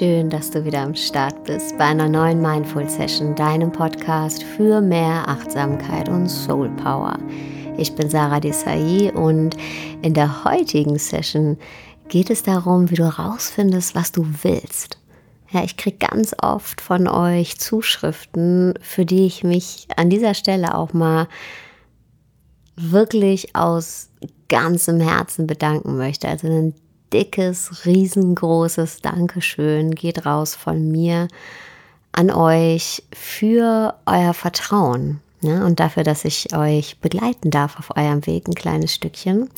schön, dass du wieder am Start bist bei einer neuen Mindful Session, deinem Podcast für mehr Achtsamkeit und Soul Power. Ich bin Sarah Desai und in der heutigen Session geht es darum, wie du herausfindest, was du willst. Ja, ich kriege ganz oft von euch Zuschriften, für die ich mich an dieser Stelle auch mal wirklich aus ganzem Herzen bedanken möchte. Also ein dickes, riesengroßes Dankeschön geht raus von mir an euch für euer Vertrauen, ne? Und dafür, dass ich euch begleiten darf auf eurem Weg ein kleines Stückchen.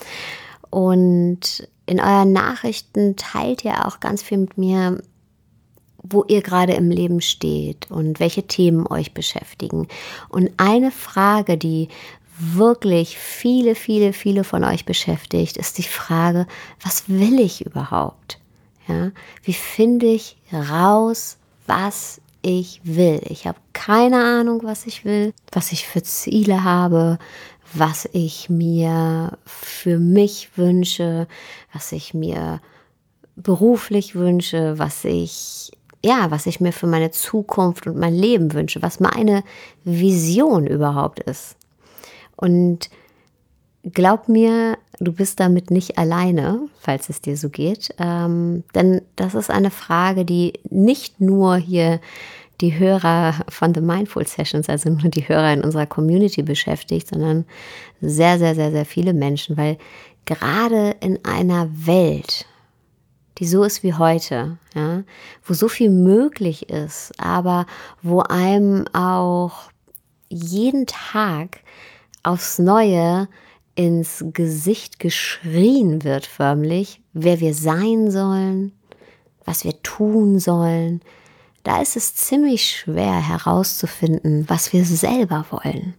Und in euren Nachrichten teilt ihr auch ganz viel mit mir, wo ihr gerade im Leben steht und welche Themen euch beschäftigen. Und eine Frage, die wirklich viele von euch beschäftigt, ist die Frage, was will ich überhaupt? Ja, wie finde ich raus, was ich will? Ich habe keine Ahnung, was ich will, was ich für Ziele habe, was ich mir für mich wünsche, was ich mir beruflich wünsche, was ich mir für meine Zukunft und mein Leben wünsche, was meine Vision überhaupt ist. Und glaub mir, du bist damit nicht alleine, falls es dir so geht, denn das ist eine Frage, die nicht nur hier die Hörer von The Mindful Sessions, also nur die Hörer in unserer Community beschäftigt, sondern sehr viele Menschen, weil gerade in einer Welt, die so ist wie heute, ja, wo so viel möglich ist, aber wo einem auch jeden Tag aufs Neue ins Gesicht geschrien wird förmlich, wer wir sein sollen, was wir tun sollen. Da ist es ziemlich schwer herauszufinden, was wir selber wollen.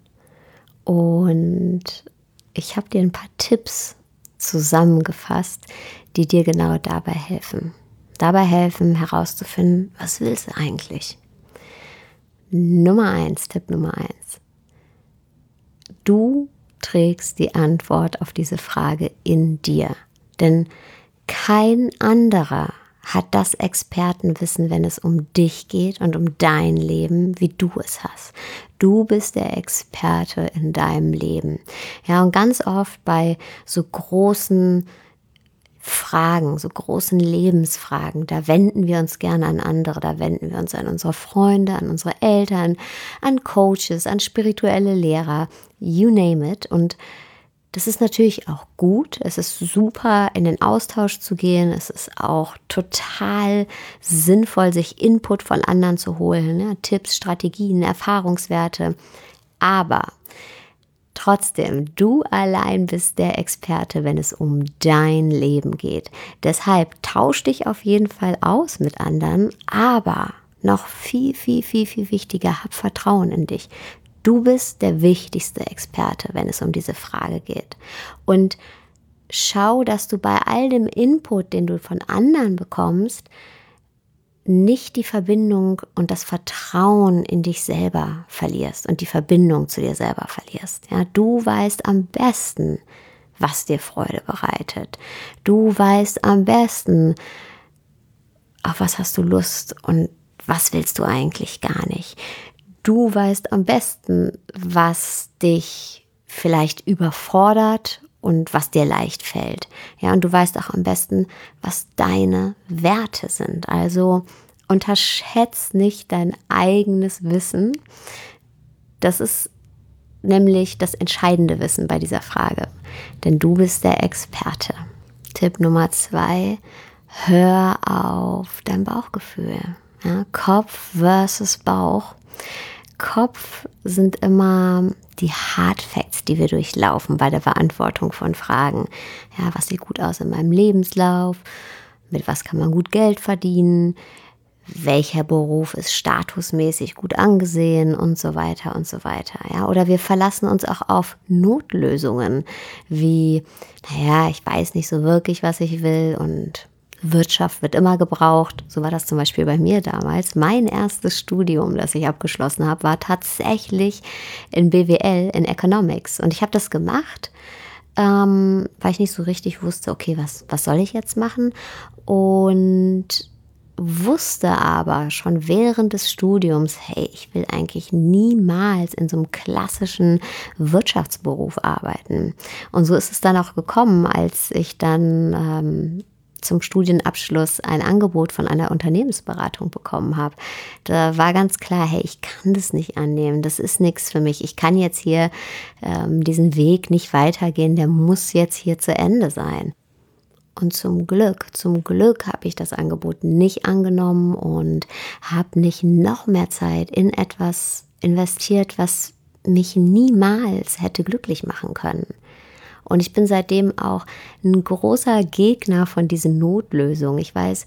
Und ich habe dir ein paar Tipps zusammengefasst, die dir genau dabei helfen. Dabei helfen herauszufinden, was willst du eigentlich? Tipp Nummer 1. Du trägst die Antwort auf diese Frage in dir, denn kein anderer hat das Expertenwissen, wenn es um dich geht und um dein Leben, wie du es hast. Du bist der Experte in deinem Leben. Ja, und ganz oft bei so großen Fragen, so großen Lebensfragen, da wenden wir uns gerne an andere, da wenden wir uns an unsere Freunde, an unsere Eltern, an Coaches, an spirituelle Lehrer, you name it. Und das ist natürlich auch gut, es ist super, in den Austausch zu gehen, es ist auch total sinnvoll, sich Input von anderen zu holen, ne? Tipps, Strategien, Erfahrungswerte, aber trotzdem, du allein bist der Experte, wenn es um dein Leben geht. Deshalb tausch dich auf jeden Fall aus mit anderen, aber noch viel wichtiger, hab Vertrauen in dich. Du bist der wichtigste Experte, wenn es um diese Frage geht. Und schau, dass du bei all dem Input, den du von anderen bekommst, nicht die Verbindung und das Vertrauen in dich selber verlierst und die Verbindung zu dir selber verlierst. Ja, du weißt am besten, was dir Freude bereitet. Du weißt am besten, auf was hast du Lust und was willst du eigentlich gar nicht. Du weißt am besten, was dich vielleicht überfordert und was dir leicht fällt. Ja, und du weißt auch am besten, was deine Werte sind. Also unterschätz nicht dein eigenes Wissen. Das ist nämlich das entscheidende Wissen bei dieser Frage. Denn du bist der Experte. Tipp Nummer 2, hör auf dein Bauchgefühl. Ja, Kopf versus Bauch. Kopf sind immer die Hard Facts, die wir durchlaufen bei der Beantwortung von Fragen. Ja, was sieht gut aus in meinem Lebenslauf? Mit was kann man gut Geld verdienen? Welcher Beruf ist statusmäßig gut angesehen und so weiter und so weiter. Ja, oder wir verlassen uns auch auf Notlösungen wie, ich weiß nicht so wirklich, was ich will und Wirtschaft wird immer gebraucht. So war das zum Beispiel bei mir damals. Mein erstes Studium, das ich abgeschlossen habe, war tatsächlich in BWL, in Economics. Und ich habe das gemacht, weil ich nicht so richtig wusste, okay, was soll ich jetzt machen? Und wusste aber schon während des Studiums, hey, ich will eigentlich niemals in so einem klassischen Wirtschaftsberuf arbeiten. Und so ist es dann auch gekommen, als ich dann zum Studienabschluss ein Angebot von einer Unternehmensberatung bekommen habe. Da war ganz klar, hey, ich kann das nicht annehmen, das ist nichts für mich. Ich kann jetzt hier diesen Weg nicht weitergehen, der muss jetzt hier zu Ende sein. Und zum Glück habe ich das Angebot nicht angenommen und habe nicht noch mehr Zeit in etwas investiert, was mich niemals hätte glücklich machen können. Und ich bin seitdem auch ein großer Gegner von diesen Notlösungen. Ich weiß,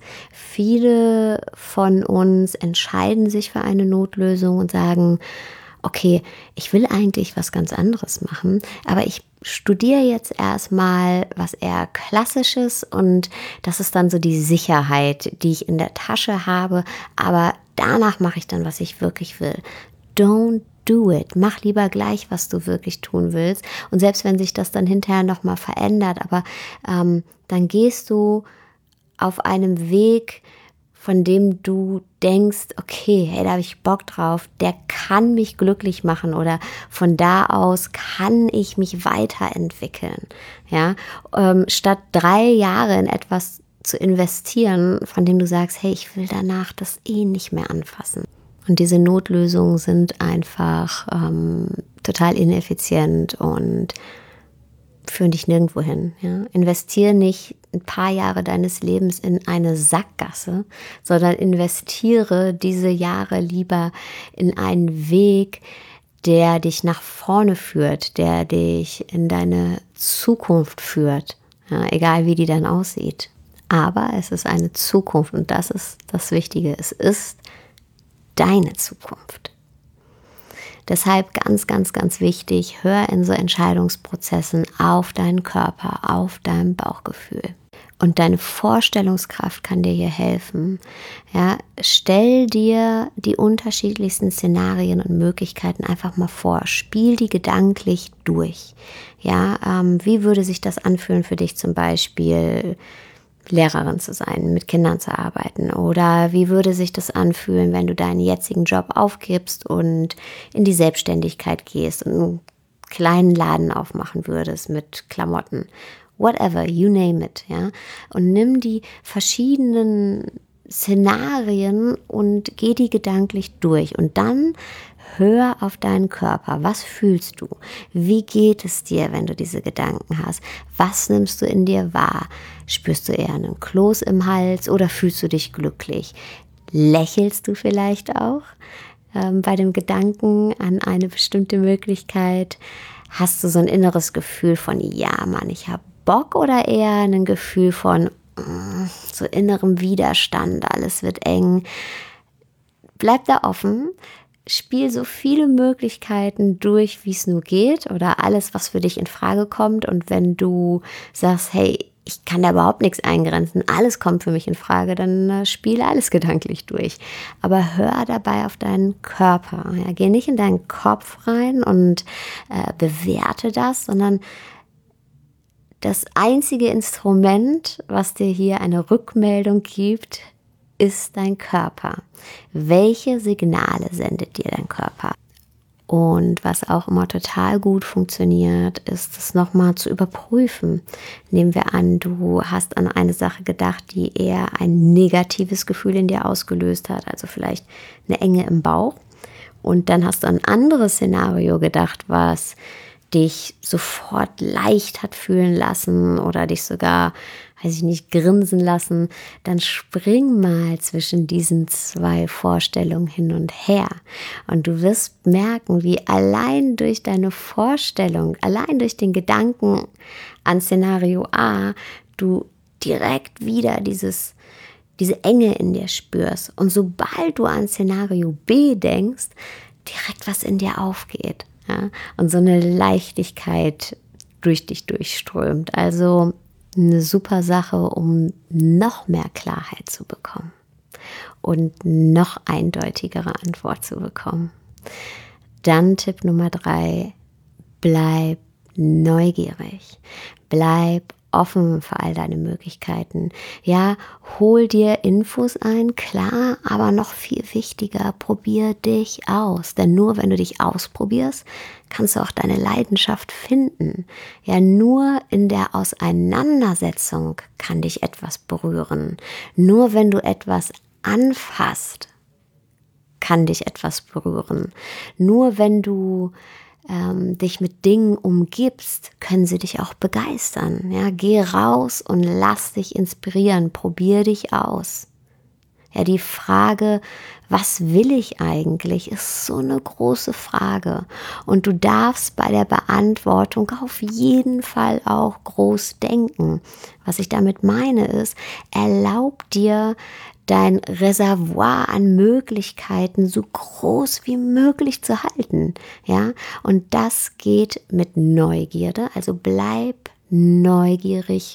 viele von uns entscheiden sich für eine Notlösung und sagen, okay, ich will eigentlich was ganz anderes machen, aber ich studiere jetzt erstmal was eher Klassisches und das ist dann so die Sicherheit, die ich in der Tasche habe, aber danach mache ich dann, was ich wirklich will. Don't do it. Mach lieber gleich, was du wirklich tun willst. Und selbst wenn sich das dann hinterher nochmal verändert, aber dann gehst du auf einem Weg, von dem du denkst, okay, hey, da habe ich Bock drauf, der kann mich glücklich machen oder von da aus kann ich mich weiterentwickeln. Ja? Statt 3 Jahre in etwas zu investieren, von dem du sagst, hey, ich will danach das nicht mehr anfassen. Und diese Notlösungen sind einfach total ineffizient und führen dich nirgendwo hin. Ja? Investiere nicht ein paar Jahre deines Lebens in eine Sackgasse, sondern investiere diese Jahre lieber in einen Weg, der dich nach vorne führt, der dich in deine Zukunft führt, ja? Egal wie die dann aussieht. Aber es ist eine Zukunft und das ist das Wichtige. Es ist deine Zukunft. Deshalb ganz, ganz, ganz wichtig, hör in so Entscheidungsprozessen auf deinen Körper, auf dein Bauchgefühl. Und deine Vorstellungskraft kann dir hier helfen. Ja, stell dir die unterschiedlichsten Szenarien und Möglichkeiten einfach mal vor. Spiel die gedanklich durch. Ja, wie würde sich das anfühlen für dich zum Beispiel, Lehrerin zu sein, mit Kindern zu arbeiten? Oder wie würde sich das anfühlen, wenn du deinen jetzigen Job aufgibst und in die Selbstständigkeit gehst und einen kleinen Laden aufmachen würdest mit Klamotten? Whatever, you name it, ja. Und nimm die verschiedenen Szenarien und geh die gedanklich durch. Und dann hör auf deinen Körper. Was fühlst du? Wie geht es dir, wenn du diese Gedanken hast? Was nimmst du in dir wahr? Spürst du eher einen Kloß im Hals oder fühlst du dich glücklich? Lächelst du vielleicht auch bei dem Gedanken an eine bestimmte Möglichkeit? Hast du so ein inneres Gefühl von, ja Mann, ich habe Bock, oder eher ein Gefühl von so innerem Widerstand, alles wird eng? Bleib da offen. Spiel so viele Möglichkeiten durch, wie es nur geht, oder alles, was für dich in Frage kommt. Und wenn du sagst, hey, ich kann da überhaupt nichts eingrenzen, alles kommt für mich in Frage, dann spiele alles gedanklich durch. Aber hör dabei auf deinen Körper. Ja, geh nicht in deinen Kopf rein und bewerte das, sondern das einzige Instrument, was dir hier eine Rückmeldung gibt, ist dein Körper. Welche Signale sendet dir dein Körper? Und was auch immer total gut funktioniert, ist es nochmal zu überprüfen. Nehmen wir an, du hast an eine Sache gedacht, die eher ein negatives Gefühl in dir ausgelöst hat, also vielleicht eine Enge im Bauch. Und dann hast du an ein anderes Szenario gedacht, was dich sofort leicht hat fühlen lassen oder dich sogar, weiß ich nicht, grinsen lassen, dann spring mal zwischen diesen 2 Vorstellungen hin und her. Und du wirst merken, wie allein durch deine Vorstellung, allein durch den Gedanken an Szenario A, du direkt wieder diese Enge in dir spürst. Und sobald du an Szenario B denkst, direkt was in dir aufgeht. Ja, und so eine Leichtigkeit durch dich durchströmt. Also eine super Sache, um noch mehr Klarheit zu bekommen und noch eindeutigere Antwort zu bekommen. Dann Tipp Nummer 3, bleib neugierig. Bleib offen für all deine Möglichkeiten. Ja, hol dir Infos ein, klar, aber noch viel wichtiger, probier dich aus. Denn nur wenn du dich ausprobierst, kannst du auch deine Leidenschaft finden. Ja, nur in der Auseinandersetzung kann dich etwas berühren. Nur wenn du etwas anfasst, kann dich etwas berühren. Nur wenn du dich mit Dingen umgibst, können sie dich auch begeistern. Ja, geh raus und lass dich inspirieren, probier dich aus. Ja, die Frage, was will ich eigentlich, ist so eine große Frage. Und du darfst bei der Beantwortung auf jeden Fall auch groß denken. Was ich damit meine ist, erlaub dir, dein Reservoir an Möglichkeiten so groß wie möglich zu halten, ja, und das geht mit Neugierde, also bleib neugierig,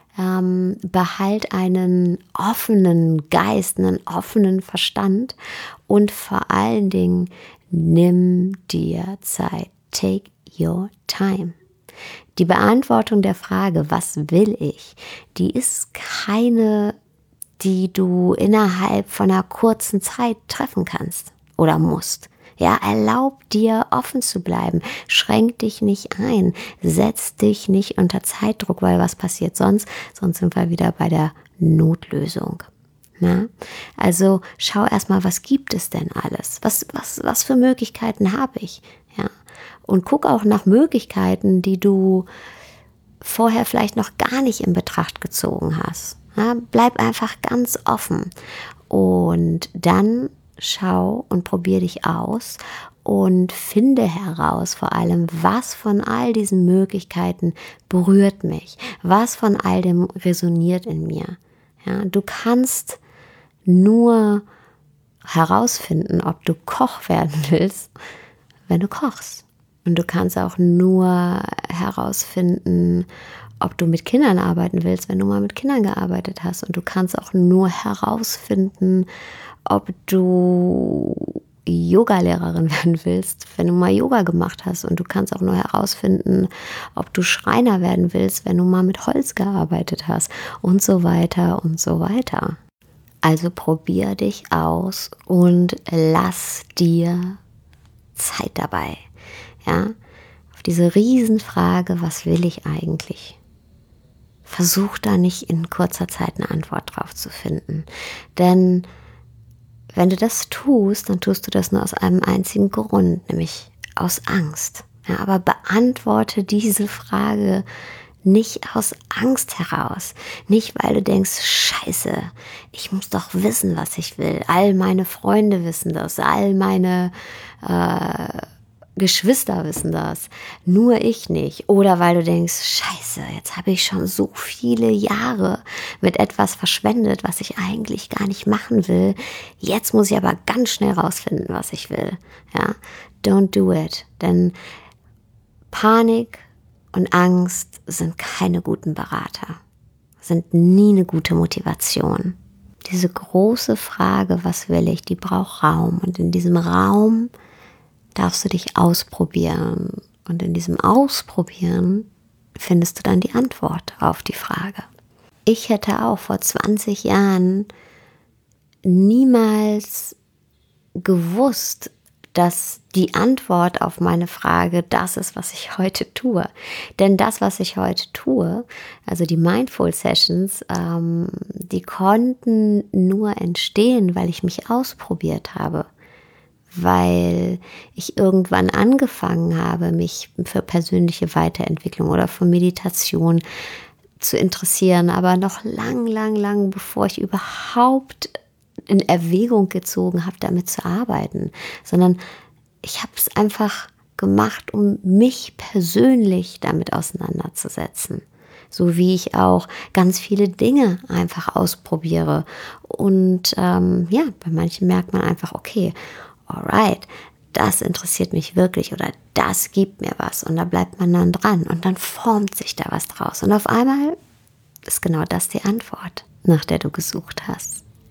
behalt einen offenen Geist, einen offenen Verstand und vor allen Dingen nimm dir Zeit, take your time. Die Beantwortung der Frage, was will ich, die ist keine, die du innerhalb von einer kurzen Zeit treffen kannst oder musst. Ja, erlaub dir, offen zu bleiben. Schränk dich nicht ein. Setz dich nicht unter Zeitdruck, weil was passiert sonst? Sonst sind wir wieder bei der Notlösung. Na? Also schau erstmal, was gibt es denn alles? Was für Möglichkeiten habe ich? Ja. Und guck auch nach Möglichkeiten, die du vorher vielleicht noch gar nicht in Betracht gezogen hast. Ja, bleib einfach ganz offen und dann schau und probier dich aus und finde heraus vor allem, was von all diesen Möglichkeiten berührt mich, was von all dem resoniert in mir. Ja, du kannst nur herausfinden, ob du Koch werden willst, wenn du kochst. Und du kannst auch nur herausfinden, ob du mit Kindern arbeiten willst, wenn du mal mit Kindern gearbeitet hast. Und du kannst auch nur herausfinden, ob du Yoga-Lehrerin werden willst, wenn du mal Yoga gemacht hast. Und du kannst auch nur herausfinden, ob du Schreiner werden willst, wenn du mal mit Holz gearbeitet hast. Und so weiter und so weiter. Also probier dich aus und lass dir Zeit dabei. Ja, auf diese Riesenfrage, was will ich eigentlich? Versuch da nicht in kurzer Zeit eine Antwort drauf zu finden. Denn wenn du das tust, dann tust du das nur aus einem einzigen Grund, nämlich aus Angst. Ja, aber beantworte diese Frage nicht aus Angst heraus. Nicht, weil du denkst, Scheiße, ich muss doch wissen, was ich will. All meine Freunde wissen das, all meine Geschwister wissen das, nur ich nicht. Oder weil du denkst, Scheiße, jetzt habe ich schon so viele Jahre mit etwas verschwendet, was ich eigentlich gar nicht machen will. Jetzt muss ich aber ganz schnell rausfinden, was ich will. Ja, don't do it. Denn Panik und Angst sind keine guten Berater, sind nie eine gute Motivation. Diese große Frage, was will ich, die braucht Raum. Und in diesem Raum darfst du dich ausprobieren. Und in diesem Ausprobieren findest du dann die Antwort auf die Frage. Ich hätte auch vor 20 Jahren niemals gewusst, dass die Antwort auf meine Frage das ist, was ich heute tue. Denn das, was ich heute tue, also die Mindful Sessions, die konnten nur entstehen, weil ich mich ausprobiert habe. Weil ich irgendwann angefangen habe, mich für persönliche Weiterentwicklung oder für Meditation zu interessieren, aber noch lang, bevor ich überhaupt in Erwägung gezogen habe, damit zu arbeiten, sondern ich habe es einfach gemacht, um mich persönlich damit auseinanderzusetzen. So wie ich auch ganz viele Dinge einfach ausprobiere. Und bei manchen merkt man einfach, okay, alright, das interessiert mich wirklich oder das gibt mir was. Und da bleibt man dann dran und dann formt sich da was draus. Und auf einmal ist genau das die Antwort, nach der du gesucht hast.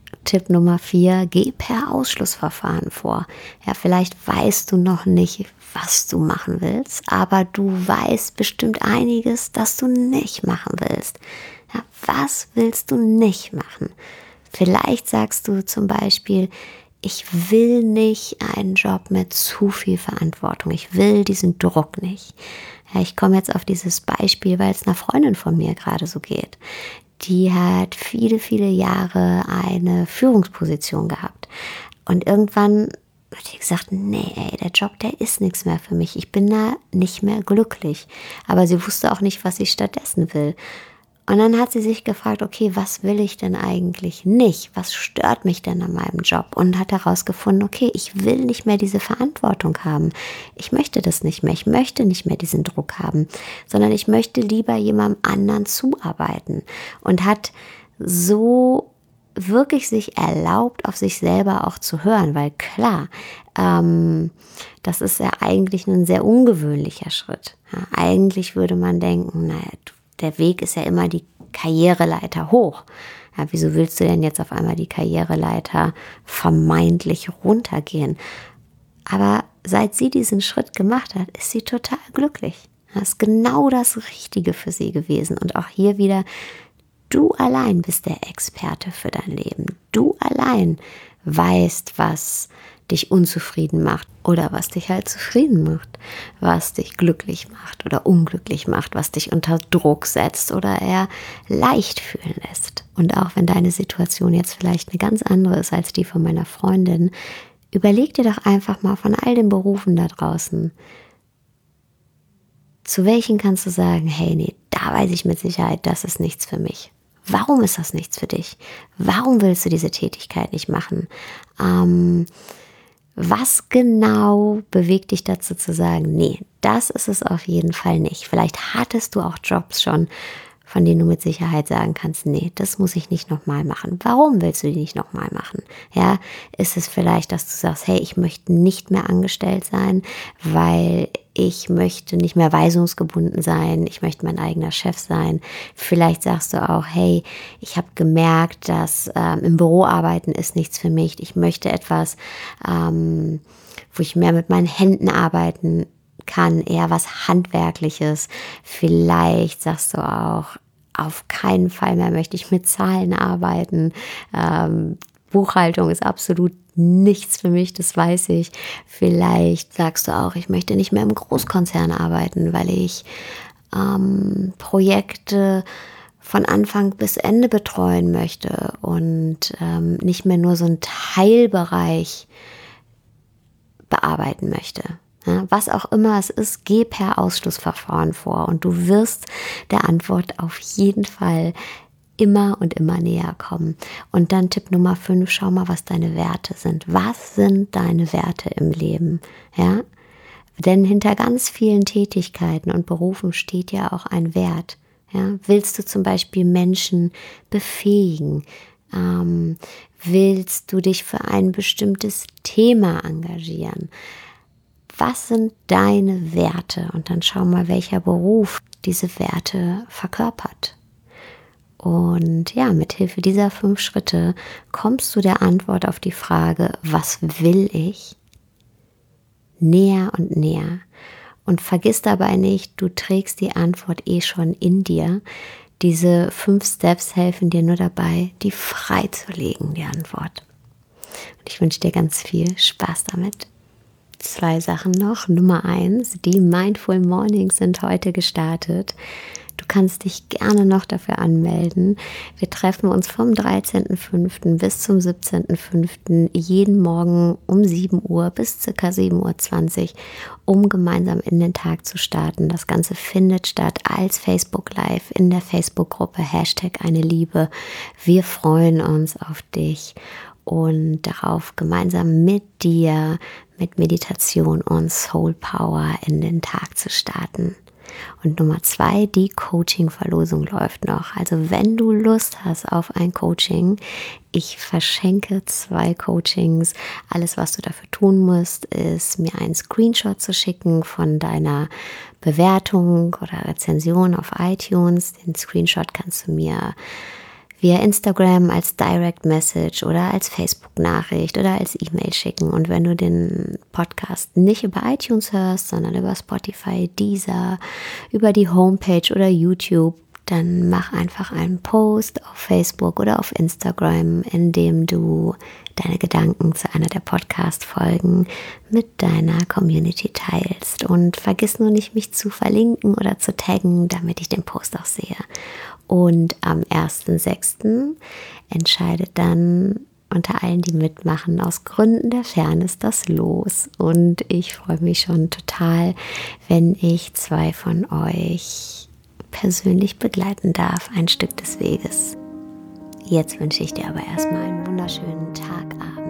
Tipp Nummer 4, geh per Ausschlussverfahren vor. Ja, vielleicht weißt du noch nicht, was du machen willst, aber du weißt bestimmt einiges, das du nicht machen willst. Ja, was willst du nicht machen? Vielleicht sagst du zum Beispiel, ich will nicht einen Job mit zu viel Verantwortung. Ich will diesen Druck nicht. Ja, ich komme jetzt auf dieses Beispiel, weil es einer Freundin von mir gerade so geht. Die hat viele, viele Jahre eine Führungsposition gehabt. Und irgendwann hat die gesagt, nee, ey, der Job, der ist nichts mehr für mich. Ich bin da nicht mehr glücklich. Aber sie wusste auch nicht, was sie stattdessen will. Und dann hat sie sich gefragt, okay, was will ich denn eigentlich nicht? Was stört mich denn an meinem Job? Und hat herausgefunden, okay, ich will nicht mehr diese Verantwortung haben. Ich möchte das nicht mehr. Ich möchte nicht mehr diesen Druck haben, sondern ich möchte lieber jemandem anderen zuarbeiten. Und hat so wirklich sich erlaubt, auf sich selber auch zu hören, weil klar, das ist ja eigentlich ein sehr ungewöhnlicher Schritt. Ja, eigentlich würde man denken, naja, der Weg ist ja immer die Karriereleiter hoch. Ja, wieso willst du denn jetzt auf einmal die Karriereleiter vermeintlich runtergehen? Aber seit sie diesen Schritt gemacht hat, ist sie total glücklich. Das ist genau das Richtige für sie gewesen. Und auch hier wieder, du allein bist der Experte für dein Leben. Du allein weißt, was dich unzufrieden macht oder was dich halt zufrieden macht, was dich glücklich macht oder unglücklich macht, was dich unter Druck setzt oder eher leicht fühlen lässt. Und auch wenn deine Situation jetzt vielleicht eine ganz andere ist als die von meiner Freundin, überleg dir doch einfach mal von all den Berufen da draußen, zu welchen kannst du sagen, hey, nee, da weiß ich mit Sicherheit, das ist nichts für mich. Warum ist das nichts für dich? Warum willst du diese Tätigkeit nicht machen? Was genau bewegt dich dazu zu sagen, nee, das ist es auf jeden Fall nicht. Vielleicht hattest du auch Jobs schon, von denen du mit Sicherheit sagen kannst, nee, das muss ich nicht nochmal machen. Warum willst du die nicht nochmal machen? Ja, ist es vielleicht, dass du sagst, hey, ich möchte nicht mehr angestellt sein, weil ich möchte nicht mehr weisungsgebunden sein, ich möchte mein eigener Chef sein. Vielleicht sagst du auch, hey, ich habe gemerkt, dass im Büro arbeiten ist nichts für mich. Ich möchte etwas, wo ich mehr mit meinen Händen arbeiten kann, eher was Handwerkliches. Vielleicht sagst du auch, auf keinen Fall mehr möchte ich mit Zahlen arbeiten. Buchhaltung ist absolut nichts für mich, das weiß ich. Vielleicht sagst du auch, ich möchte nicht mehr im Großkonzern arbeiten, weil ich Projekte von Anfang bis Ende betreuen möchte und nicht mehr nur so einen Teilbereich bearbeiten möchte. Ja, was auch immer es ist, geh per Ausschlussverfahren vor und du wirst der Antwort auf jeden Fall immer und immer näher kommen. Und dann Tipp Nummer 5, schau mal, was deine Werte sind. Was sind deine Werte im Leben? Ja? Denn hinter ganz vielen Tätigkeiten und Berufen steht ja auch ein Wert. Ja? Willst du zum Beispiel Menschen befähigen? Willst du dich für ein bestimmtes Thema engagieren? Was sind deine Werte? Und dann schau mal, welcher Beruf diese Werte verkörpert. Und ja, mit Hilfe dieser 5 Schritte kommst du der Antwort auf die Frage, was will ich, näher und näher. Und vergiss dabei nicht, du trägst die Antwort schon in dir. Diese 5 Steps helfen dir nur dabei, die freizulegen, die Antwort. Und ich wünsche dir ganz viel Spaß damit. 2 Sachen noch. Nummer 1, die Mindful Mornings sind heute gestartet. Du kannst dich gerne noch dafür anmelden. Wir treffen uns vom 13.05. bis zum 17.05. jeden Morgen um 7 Uhr bis ca. 7.20 Uhr, um gemeinsam in den Tag zu starten. Das Ganze findet statt als Facebook Live in der Facebook-Gruppe #eineliebe. Wir freuen uns auf dich und darauf, gemeinsam mit dir, mit Meditation und Soul Power in den Tag zu starten. Und Nummer 2, die Coaching-Verlosung läuft noch. Also wenn du Lust hast auf ein Coaching, ich verschenke 2 Coachings. Alles, was du dafür tun musst, ist mir einen Screenshot zu schicken von deiner Bewertung oder Rezension auf iTunes. Den Screenshot kannst du mir via Instagram als Direct Message oder als Facebook-Nachricht oder als E-Mail schicken. Und wenn du den Podcast nicht über iTunes hörst, sondern über Spotify, Deezer, über die Homepage oder YouTube, dann mach einfach einen Post auf Facebook oder auf Instagram, in dem du deine Gedanken zu einer der Podcast-Folgen mit deiner Community teilst. Und vergiss nur nicht, mich zu verlinken oder zu taggen, damit ich den Post auch sehe. Und am 1.6. entscheidet dann unter allen, die mitmachen, aus Gründen der Fairness das Los. Und ich freue mich schon total, wenn ich 2 von euch persönlich begleiten darf, ein Stück des Weges. Jetzt wünsche ich dir aber erstmal einen wunderschönen Tag, Abend